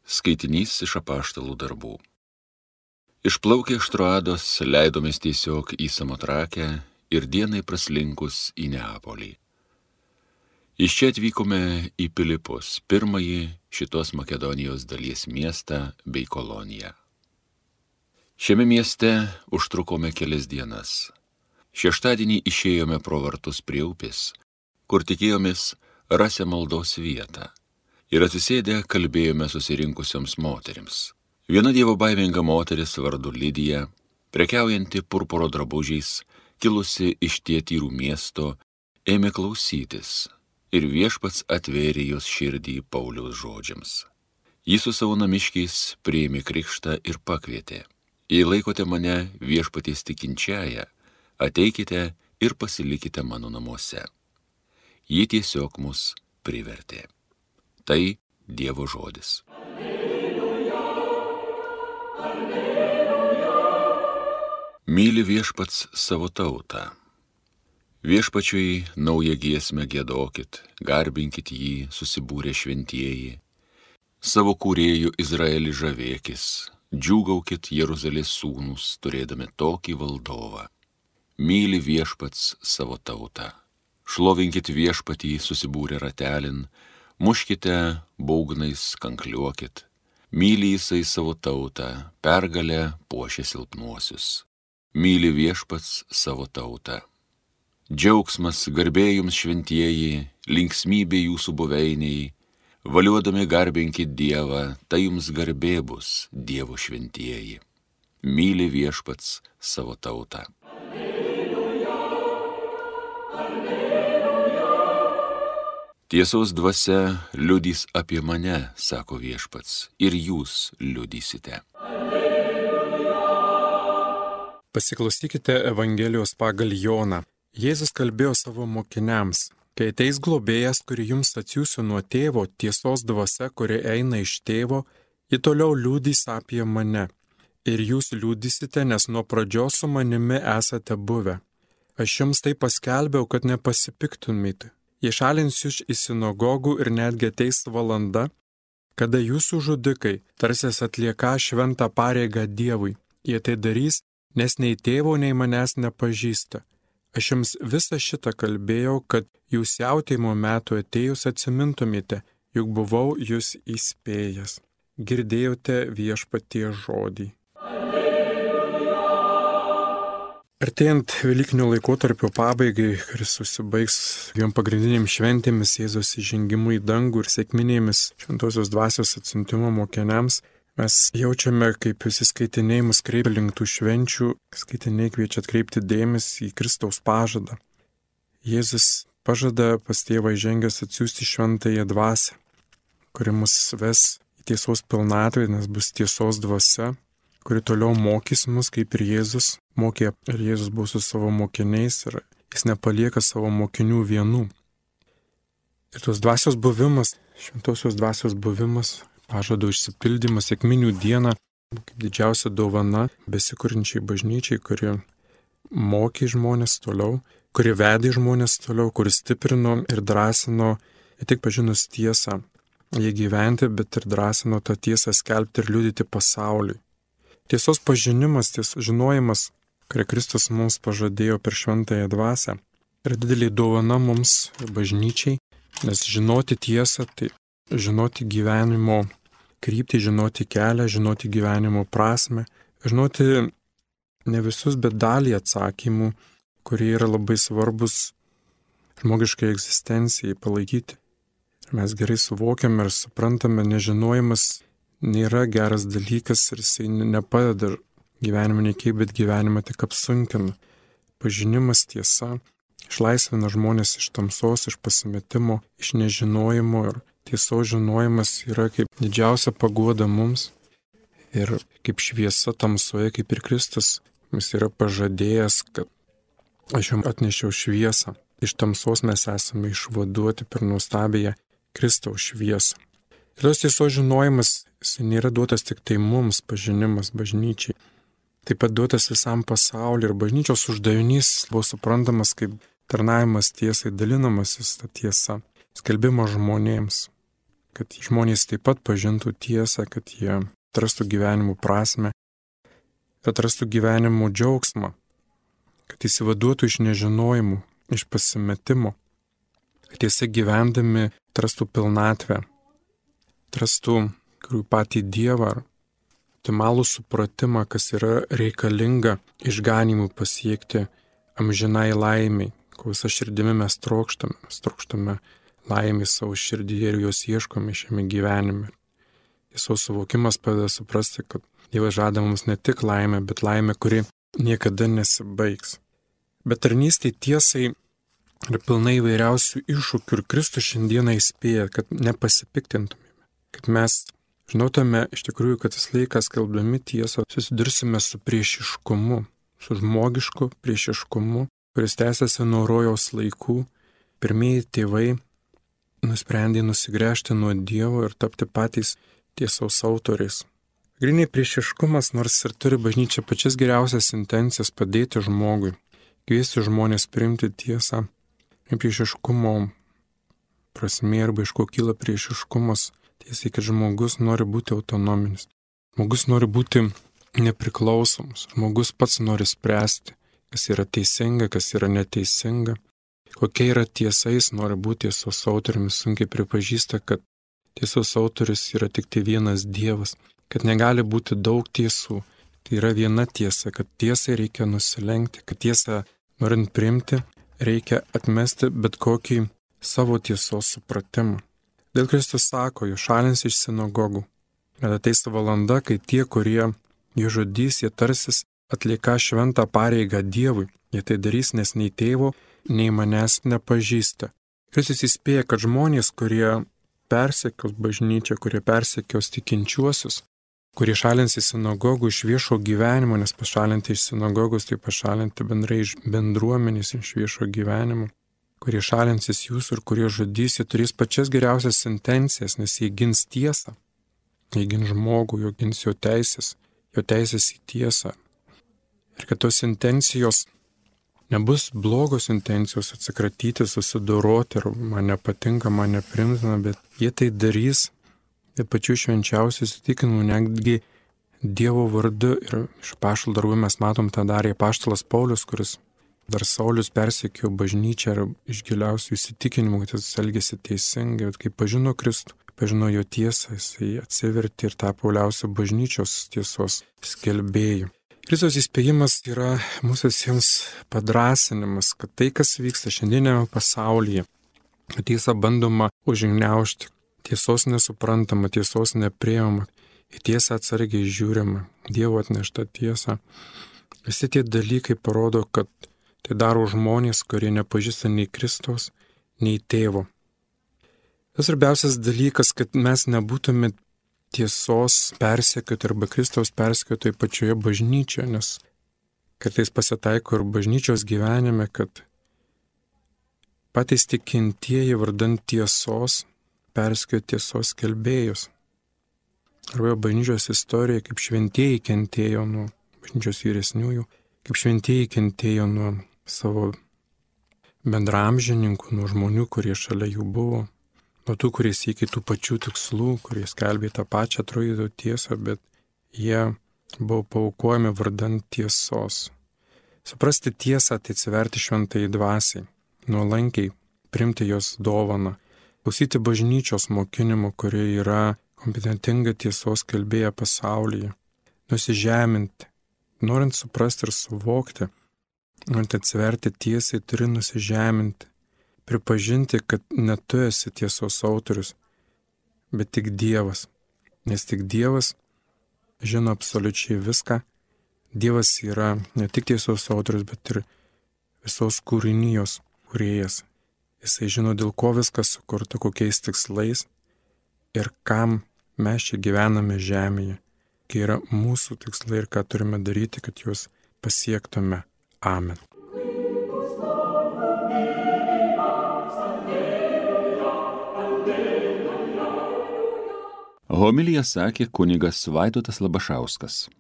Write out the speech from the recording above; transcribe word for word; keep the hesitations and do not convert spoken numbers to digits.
Skaitinys iš apaštalų darbų. Išplaukę iš Troados, leidomės tiesiog į Samotrakę ir dienai praslinkus į Neapolį. Iš čia atvykome į Pilipus, pirmąjį šitos Makedonijos dalies miestą bei koloniją. Šiame mieste užtrukome kelias dienas. Šeštadienį išėjome pro vartus prie upės, kur tikėjomės rasę maldos vietą. Ir atsisėdę kalbėjome susirinkusioms moterims. Viena dievobaiminga moteris vardu Lidija, prekiaujanti purpuro drabužiais, kilusi iš Tietyrų miesto, ėmė klausytis, ir viešpats atvėrė jos širdį Pauliaus žodžiams. Jis su savo namiškiais priėmė krikštą ir pakvietė: jei laikote mane viešpaties tikinčiąja, ateikite ir pasilikite mano namuose. Ji tiesiog mus privertė. Tai Dievo žodis. Alleluja, alleluja. Myli viešpats savo tautą. Viešpačiui naują giesmę giedokit, garbinkit jį, susibūrę šventieji. Savo kūrėjų Izraelį žavėkis, džiūgaukit Jeruzalės sūnus, turėdami tokį valdovą. Myli viešpats savo tautą. Šlovinkit viešpatį, susibūrę ratelin, muškite būgnais, kankliuokit. Myli jisai savo tautą, pergalę puošia silpnuosius. Myli viešpats savo tautą. Džiaugsmas, garbė jums šventieji, linksmybė jūsų buveiniai, valiuodami garbinkit Dievą, tai jums garbė bus, Dievo šventieji. Myli viešpats savo tautą. Alleluja, alleluja. Tiesos dvasia liudys apie mane, sako viešpats, ir jūs liudysite. Alleluja. Pasiklausykite Evangelijos pagal Joną. Jėzus kalbėjo savo mokiniams: kai ateis globėjas, kurį jums atsiųsiu nuo tėvo, tiesos dvasia, kuri eina iš tėvo, ji toliau liudys apie mane. Ir jūs liudysite, nes nuo pradžios su manimi esate buvę. Aš jums tai paskelbiau, kad nepasipiktumėte. Jie šalins jūs iš sinagogų ir netgi ateis valanda, kada jūsų žudikai tarsis atlieka šventą pareigą Dievui. Jie tai darys, nes nei tėvo, nei manęs nepažįsta. Aš jums visą šitą kalbėjau, kad jūs siautėjimo metu atėjus atsimintumėte, juk buvau jūs įspėjęs. Girdėjote viešpaties žodį. Artėjant Velykinio laikotarpio pabaigai, kuris susibaigs dviem pagrindinėmis šventėmis, Jėzaus įžengimu į dangų ir sekminėmis šventosios dvasios atsiuntimo mokiniams, mes jaučiame, kaip visi skaitiniai mus kreipia link tų švenčių, skaitiniai kviečia atkreipti dėmesį į Kristaus pažadą. Jėzus pažada pas tėvą įžengęs atsiųsti šventąją dvasią, kuri mus ves į tiesos pilnatvę, nes bus tiesos dvasia, kuri toliau mokys mus, kaip ir Jėzus mokė, ir Jėzus buvo su savo mokiniais, ir jis nepalieka savo mokinių vienų. Ir tos dvasios buvimas, šventosios dvasios buvimas, pažado išsipildymas sekminių dieną, kaip didžiausia dovana besikuriančiai bažnyčiai, kuri mokė žmonės toliau, kuri vedė žmonės toliau, kuri stiprino ir drąsino, ne tik pažinus tiesą, jie gyventi, bet ir drąsino tą tiesą skelbti ir liudyti pasauliui. Tiesos pažinimas, tiesos žinojimas, kurį Kristus mums pažadėjo per šventąją dvasią, yra didelė dovana mums bažnyčiai, nes žinoti tiesą, tai žinoti gyvenimo kryptį, žinoti kelią, žinoti gyvenimo prasme, žinoti ne visus, bet dalį atsakymų, kurie yra labai svarbus žmogiškai egzistencijai palaikyti. Ir mes gerai suvokiame ir suprantame, nežinojimas nėra geras dalykas ir jisai nepadeda gyvenimą nekiek, bet gyvenimą tik apsunkina. Pažinimas tiesa išlaisvina žmonės iš tamsos, iš pasimetimo, iš nežinojimo, ir tiesos žinojimas yra kaip didžiausia paguoda mums ir kaip šviesa tamsoje, kaip ir Kristus. Jis yra pažadėjęs, kad aš jums atnešiau šviesą. Iš tamsos mes esame išvaduoti per nuostabiąją Kristaus šviesą. Ir tos tiesos žinojimas, jis nėra duotas tik tai mums, pažinimas bažnyčiai. Taip pat duotas visam pasauliu, ir bažnyčios uždavinys buvo suprantamas kaip tarnavimas tiesai, dalinamasis tą tiesą, skelbimas žmonėms. kad žmonės taip pat pažintų tiesą, kad jie atrastų gyvenimo prasme, atrastų gyvenimo džiaugsmą, kad įsivaduotų iš nežinojimų, iš pasimetimo, kad tiesa gyvendami atrastų pilnatvę, atrastų patį Dievą, optimalų supratimą, kas yra reikalinga išganimui pasiekti amžinai laimiai, ko visą širdimi mes trokštame, mes trokštame laimį savo širdyje ir jos ieškome šiame gyvenime. Tiesos suvokimas padeda suprasti, kad Dievas žada mums ne tik laimę, bet laimę, kuri niekada nesibaigs. Bet tarnystė tiesai yra pilna įvairiausių iššūkių ir Kristus šiandieną įspėja, kad nepasipiktintumėme, kad mes žinotume iš tikrųjų, kad tas laikas, skelbdami tiesą, susidursime su priešiškumu, su žmogišku priešiškumu, kuris tęsiasi nuo rojaus laikų. Pirmieji tėvai nusprendė nusigręžti nuo Dievo ir tapti patys tiesos autoriais. Griniai priešiškumas, nors ir turi bažnyčia pačias geriausias intencijas padėti žmogui, kviesti žmonės priimti tiesą, priešiškumo prasmė arba iš ko kyla priešiškumas, tiesiai, kad žmogus nori būti autonominis, žmogus nori būti nepriklausomas, žmogus pats nori spręsti, kas yra teisinga, kas yra neteisinga, kokia yra tiesa, jis nori būti tiesos autoriumi, sunkiai pripažįsta, kad tiesos autoris yra tik tai vienas Dievas, kad negali būti daug tiesų, tai yra viena tiesa, kad tiesai reikia nusilenkti, kad tiesą norint priimti, reikia atmesti bet kokį savo tiesos supratimą. Dėl Kristus sako, jo šalins iš sinagogų, kad ateis valanda, kai tie, kurie jį žudys, jie tarsis atlieka šventą pareigą Dievui, jie tai darys, nes nei tėvo, nei manęs nepažįsta. Kristus įspėja, kad žmonės, kurie persekios bažnyčią, kurie persekios tikinčiuosius, kurie šalins į sinagogų iš viešo gyvenimo, nes pašalinti iš sinagogos, tai pašalinti bendrai iš bendruomenės iš viešo gyvenimo, kurie šalinsis jūsų ir kurie žudys, jie turės pačias geriausias intencijas, nes jie gins tiesą, jie gins žmogų, jie gins jo teisės, jo teisės į tiesą. Ir kad tos intencijos nebus blogos intencijos atsikratyti, susidoroti, ir man nepatinka, man neprimtina, bet jie tai darys ir pačių švenčiausių įsitikinimų, netgi Dievo vardu. Ir iš apaštalų darbų mes matom tą darė apaštalas Paulius, kuris dar Saulius persekiojo bažnyčią ir iš giliausių įsitikinimų, kad jis elgėsi teisingai, bet kai pažino Kristų, pažino jo tiesą, jisai atsivertė ir tapo uoliausiu bažnyčios tiesos skelbėju. Kristus įspėjimas yra mūsų visiems padrasinimas, kad tai, kas vyksta šiandienėme pasaulyje, tiesą bandoma užgniaužti, tiesos nesuprantama, tiesos nepriimama, į tiesą atsargiai žiūrima, Dievo atnešta tiesa. Visi tie dalykai parodo, kad tai daro žmonės, kurie nepažįsta nei Kristaus, nei tėvo. Tas svarbiausias dalykas, kad mes nebūtume tiesos persekioti arba Kristaus persekioti pačioje bažnyčioje, nes kartais pasitaiko ir bažnyčios gyvenime, kad patys tikintieji vardant tiesos persekioja tiesos skelbėjus. Arba bažnyčios istorija, kaip šventieji kentėjo nuo bažnyčios vyresniųjų, kaip šventieji kentėjo nuo savo bendramžininkų, nuo žmonių, kurie šalia jų buvo, nuo tų, kurie siekė tų pačių tikslų, kurie skelbė tą pačią atrodytų tiesą, bet jie buvo paaukojami vardant tiesos. Suprasti tiesą, tai atsiverti šventai dvasiai, nuolankiai priimti jos dovaną, klausyti bažnyčios mokinimo, kurie yra kompetentinga tiesos kalbėja pasaulyje, nusižeminti, norint suprasti ir suvokti, norint atsiverti tiesai, turi nusižeminti, pripažinti, kad ne tu esi tiesos autorius, bet tik Dievas, nes tik Dievas žino absoliučiai viską. Dievas yra ne tik tiesos autorius, bet ir visos kūrinijos kūrėjas. Jisai žino, dėl ko viskas sukurta, kokiais tikslais ir kam mes čia gyvename žemėje, kai yra mūsų tikslai ir ką turime daryti, kad juos pasiektume. Amen. Homiliją sakė kunigas Vaidotas Labašauskas.